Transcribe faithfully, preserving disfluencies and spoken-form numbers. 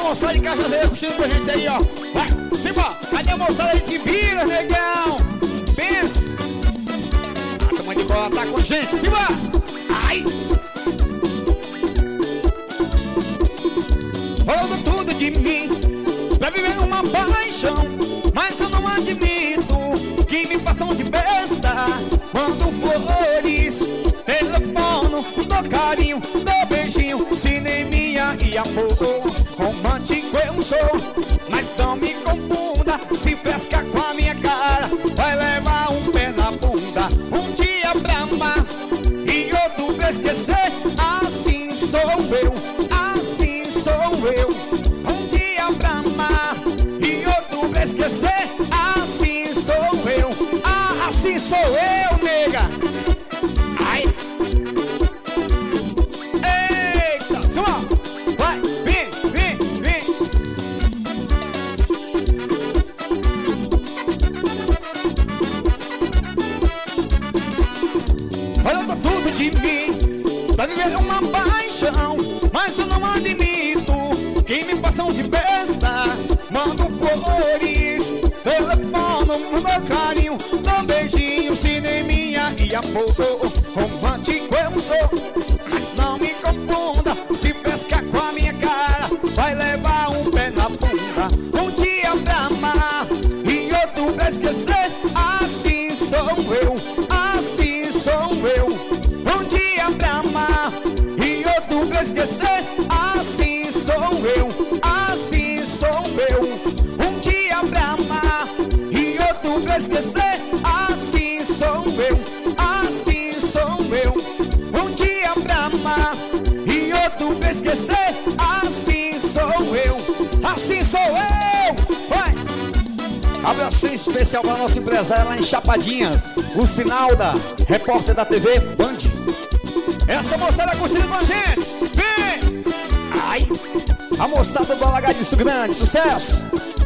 moçada de Cajazeiro curtindo com a gente aí, ó. Vai, Simba, cadê a moçada aí de Vira, negão? Pensa. A turma de bola tá com a gente, Simba. Ai. Falando tudo de mim, pra viver uma paixão, mas eu não admito que me façam de besta. Mando flores, telefono, dou carinho, dou beijinho, cineminha e amor. Romântico eu sou, mas não me confunda. Se pesca com a minha cara, vai levar um pé na bunda. Um dia pra amar e outro pra esquecer. Assim sou eu, assim sou eu. Um dia pra amar e outro pra esquecer. Assim sou eu, ah, assim sou eu, nega. Ai. Eita, tchau. Vai, vem, vem, vem. Falando tudo de mim, pra viver uma paixão, mas eu não admito que me façam de besta. Mando flores, telefono, dou carinho, dou beijinho, cineminha e amor. Romântico eu sou, mas não me confunda. Se pescar com a minha cara, vai levar um pé na bunda. Um dia pra amar e outro pra esquecer. Assim sou eu, assim sou eu. Um dia pra amar e outro pra esquecer. Assim sou eu, assim sou eu. Um dia pra amar e outro pra esquecer. Assim sou eu, assim sou eu. Um dia pra amar e outro pra esquecer. Assim sou eu, assim sou eu. Vai! Abraço especial para nossa empresária lá em Chapadinhas, o Sinalda, repórter da T V Band. Essa moçada curtindo com a gente. Vem! Ai! A moçada do Alagadiço Grande, sucesso!